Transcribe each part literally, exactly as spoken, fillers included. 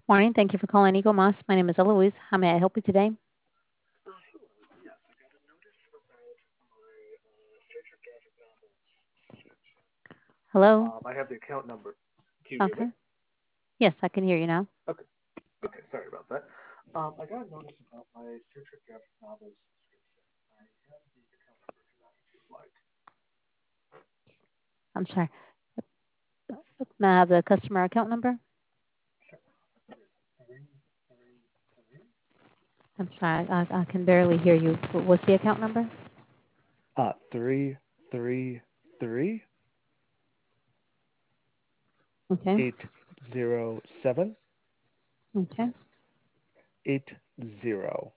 Morning. Thank you for calling Eagle Moss. My name is Eloise. How may I help you today? Uh, hello. Yes, I got a notice about my uh, favorite graphic novels subscription. Hello? Um, I have the account number. Do you hear me? Okay. Yes, I can hear you now. Okay. Okay. Sorry about that. Um, I got a notice about my favorite graphic novels subscription. I have the account number for that if you'd like. I'm sorry. May I have the customer account number? Sure. It is three three three. I'm sorry. I, I can barely hear you. What- What's the account number? Uh, three three three Okay. eight zero seven Okay. eight zero.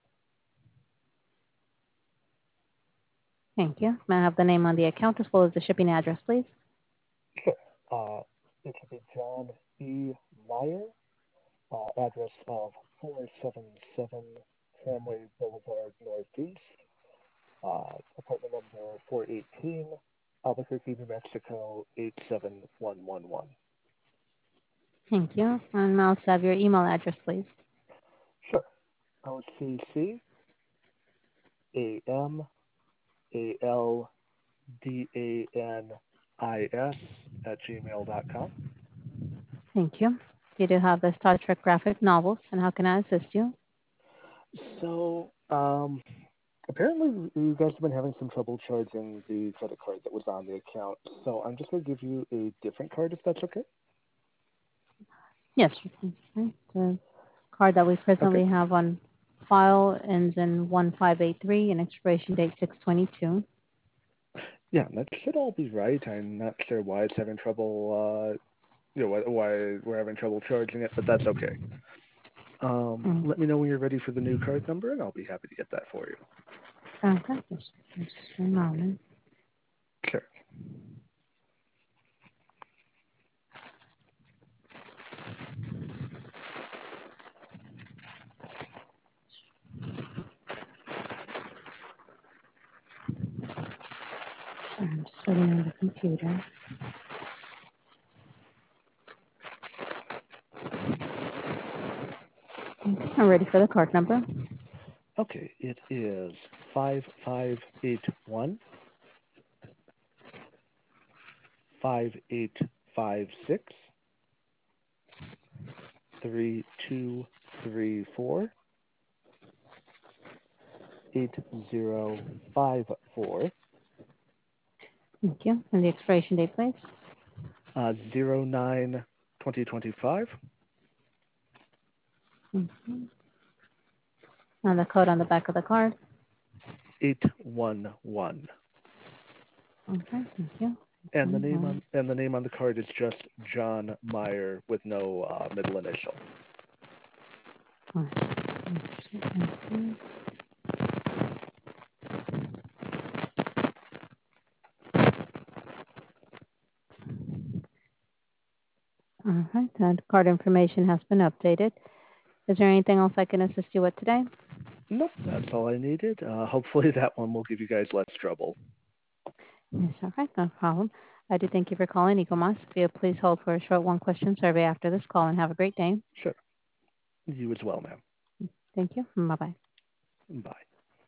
Thank you. May I have the name on the account as well as the shipping address, please? Sure. Uh, it should be John E. Meyer. Uh, address of four seven seven Tramway Boulevard Northeast, uh, apartment number four eighteen, Albuquerque, New Mexico eight seven one one one. Thank you. And may I also have your email address, please? Sure. O C C A M A L D A N I S at gmail dot com. Thank you. You do have the Star Trek graphic novels, and how can I assist you? So, um, apparently you guys have been having some trouble charging the credit card that was on the account. So I'm just going to give you a different card if that's okay. Yes. Okay. The card that we Okay. presently have on file ends in one five eight three and expiration date six twenty-two. Yeah, that should all be right. I'm not sure why it's having trouble, uh, you know, why, why we're having trouble charging it, but that's okay. Um, Mm. let me know when you're ready for the new card number, and I'll be happy to get that for you. Okay, just, just a moment. Sure. Sorry, I'm just waiting on the computer. Okay, I'm ready for the card number. Okay, it is five five eight one five eight five six three two three four eight zero five four Thank you. And the expiration date, please. uh, zero nine twenty twenty five Mhm. And the code on the back of the card. eight one one. Okay, thank you. And the One name more. on and the name on the card is just John Meyer with no uh, middle initial. All right. All right, that card information has been updated. Is there anything else I can assist you with today? Nope, that's all I needed. Uh, hopefully that one will give you guys less trouble. Yes, all right, no problem. I do thank you for calling Ecomas. If you please hold for a short one question survey after this call and have a great day. Sure. You as well, ma'am. Thank you. Bye bye. Bye.